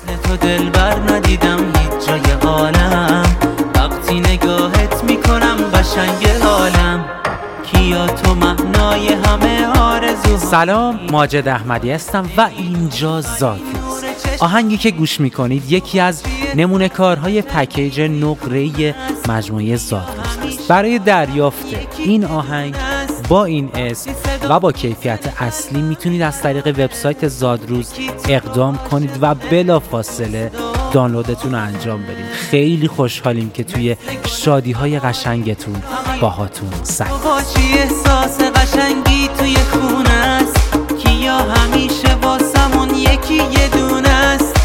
مثل تو دلبر ندیدم هیچ جای عالم، وقتی نگاهت میکنم قشنگ حالم، کیا تو معنای همه آرزو. سلام، ماجد احمدی هستم و اینجا ذات روز. آهنگی که گوش میکنید یکی از نمونه کارهای پکیج نقره‌ای مجموعه ذات روز است. برای دریافت این آهنگ با این اسم و با کیفیت اصلی میتونید از طریق وبسایت زادروز اقدام کنید و بلافاصله دانلودتون رو انجام بدید. خیلی خوشحالیم که توی شادی‌های قشنگتون باهاتون سعی. احساس قشنگی توی خونه است، کیا همیشه واسمون یکی یه دونه است.